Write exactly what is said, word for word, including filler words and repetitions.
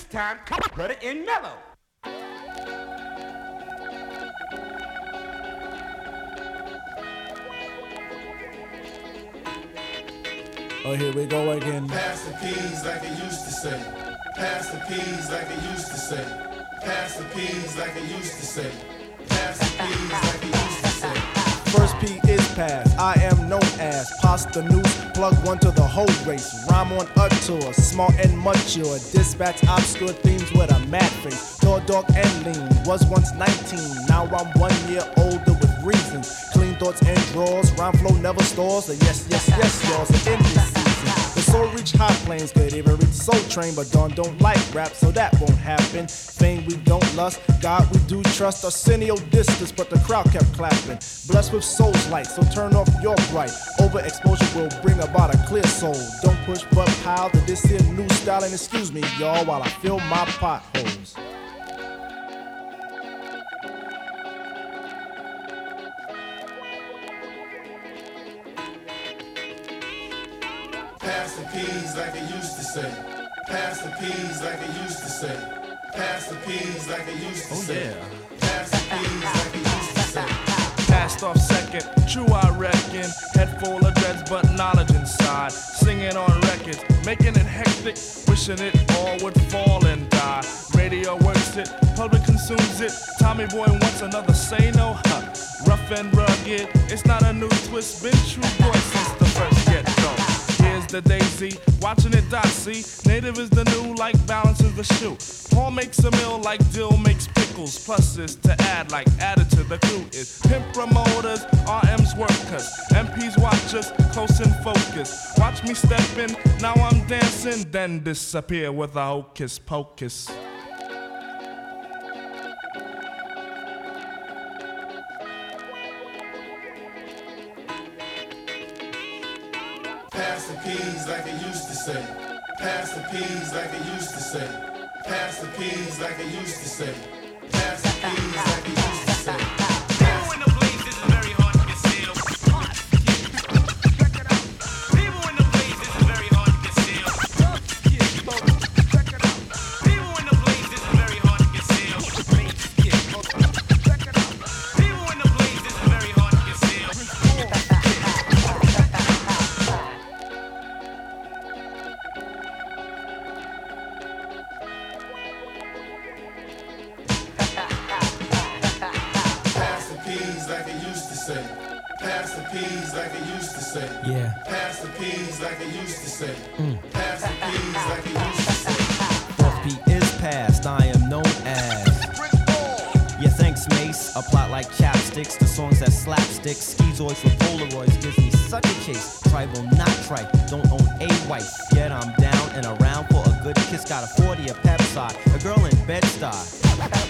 time, cut it in mellow. Oh, here we go again. Pass the peas like it used to say. Pass the peas like it used to say. Pass the peas like it used to say. Pass the peas like it used to say. First P is pass. I am known as Pasta Noose. Plug one to the whole race. Rhyme on a tour. Smart and mature. Dispatch obscure themes with a mad face. Tall, dark, and lean. Was once nineteen. Now I'm one year older with reasons. Clean thoughts and draws. Rhyme flow never stalls. A yes, yes, yes, y'all's in this season. The soul reach high planes. Could even reach Soul Train. But Dawn don't like rap, so that won't happen. Fame we don't lust. God we do trust. Arsenio distance, but the crowd kept clapping. Blessed with soul's light, so turn off your bright. Overexposure will bring about a clear soul. Don't push but pile to this here new style. And excuse me, y'all, while I fill my potholes. Pass the peas like it used to say. Pass the peas like it used to say. Pass the peas like it used to oh, say. Yeah. Pass the peas like it used to say. Passed off second, true I reckon. Head full of dreads, but knowledge inside. Singing on records, making it hectic. Wishing it all would fall and die. Radio works it, public consumes it. Tommy Boy wants another say no, huh? Rough and rugged, it's not a new twist. Been true boy since the first get go. Here's the daisy, watching it dot see. Native is the new, like balance is the shoe. Paul makes a meal like dill makes pickles. Pluses to add like added to the crew is pimp promoters, R M's workers, M P's watchers, close in focus. Watch me step in, now I'm dancing, then disappear with a hocus pocus. Pass the peas like it used to say. Pass the peas like it used to say. Pass the peas like it used to say. Pass the peas like it used to say. People in the place, this is very hard to conceal. People in the place, this is very hard to conceal. People in the place, this is very hard to conceal. People in the place, this is very hard to conceal. Pass the peas like it used to say. Yeah. Pass the peas like it used to say. Mm. Pass the peas like it used to say. First P is past, I am known as. Yeah, thanks, Mace. A plot like chapsticks, the songs that slapstick. Schizoids with Polaroids gives me such a chase. Tribal, not trite, don't own a wife. Yet I'm down and around for a good kiss. Got a forty, a Pepside, a girl in Bed-Stuy.